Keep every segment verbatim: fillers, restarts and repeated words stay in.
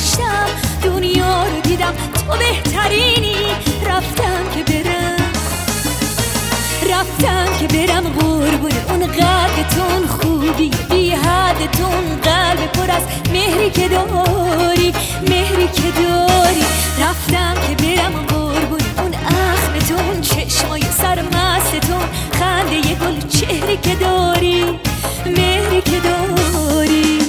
گشتم، دنیا رو دیدم، تو بهترینی. رفتم که برم رفتم که برم قربون اون قدتون، خوبی بی حدتون، قلب پر از مهری که داری، مهری که داری. رفتم که برم قربون اون اخمتون، چشمای سرمستتون، خنده ی گل چهری که داری، مهری که داری.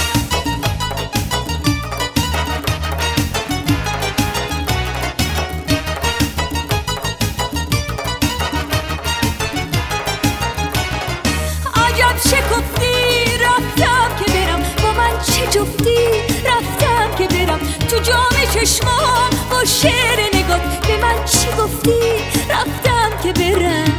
شکفتی رفتم که برم، با من چه جفتی. رفتم که برم تو جام چشمام، با شعر نگات به من چی گفتی. رفتم که برم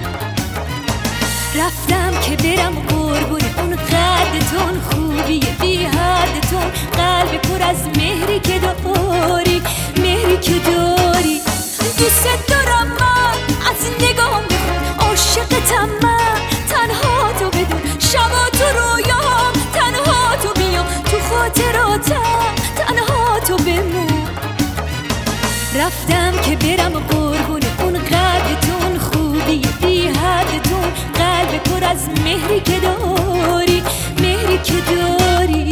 رفتم که برم قربون اون قدتون، خوبی بی حدتون، قلب پر از مهری که داری، مهری که داری. دوست دارم من، از نگام بخون، عاشقتم من، تنها تو بدون، شبا تو رویام، تنها تو بیام، تو خاطراتم، تنها تو بمون. رفتم که برم قربون اون قدتون، خوبی بی حدتون، قلب پر از مهری که داری، مهری که داری.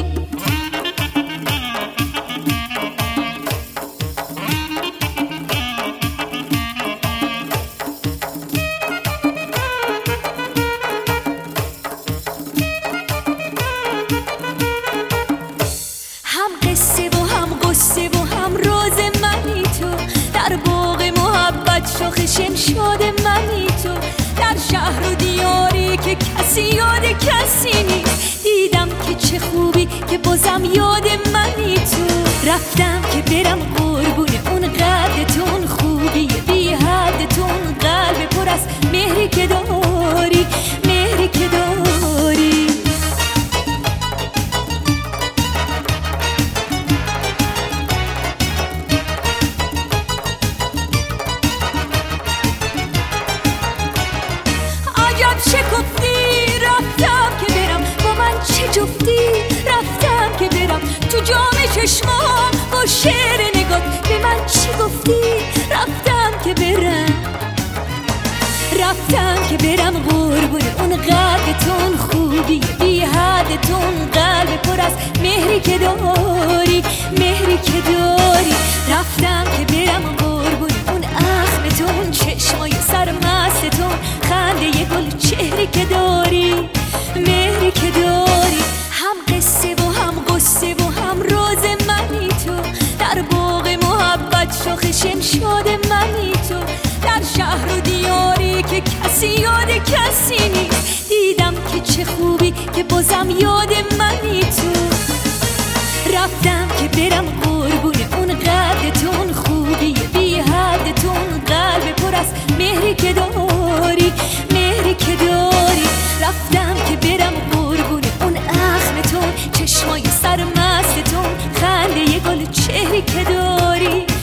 شاخ شمشاد منی تو، در شهر و دیاری که کسی یاد کسی نیست. دیدم که چه خوبی که بازم یاد منی تو. رفتم که برم قربون اون قدتون، خوبی بی حدتون، قلب پر از مهری که داری، مهری که داری. شکفتی رفتم که برم، با من چه جفتی. رفتم که برم تو جام چشمام، با شعر نگات به من چی گفتی. رفتم که برم رفتم که برم قربون اون قدتون، خوبی بی حدتون، قلب پر از مهری که داری، مهری که داری. رفتم که برم قربون اون اخمتون، چشمای سرمستتون، خنده ی گل چهری که داری، مهری که داری. هم قصه و هم قصه و هم راز منی تو، در باغ محبت شاخ شمشاد منی تو، در شهر و دیاری که کسی یاد کسی نیست. دیدم که چه خوبی که بازم یاد منی تو. رفتم که برم قربون اون قدتون، خوبی بی حدتون، قلب پر از مهری که داری، مهری که داری. رفتم که برم قربون اون اخمتون، چشمای سرمستتون، خنده ی گل چهری که داری.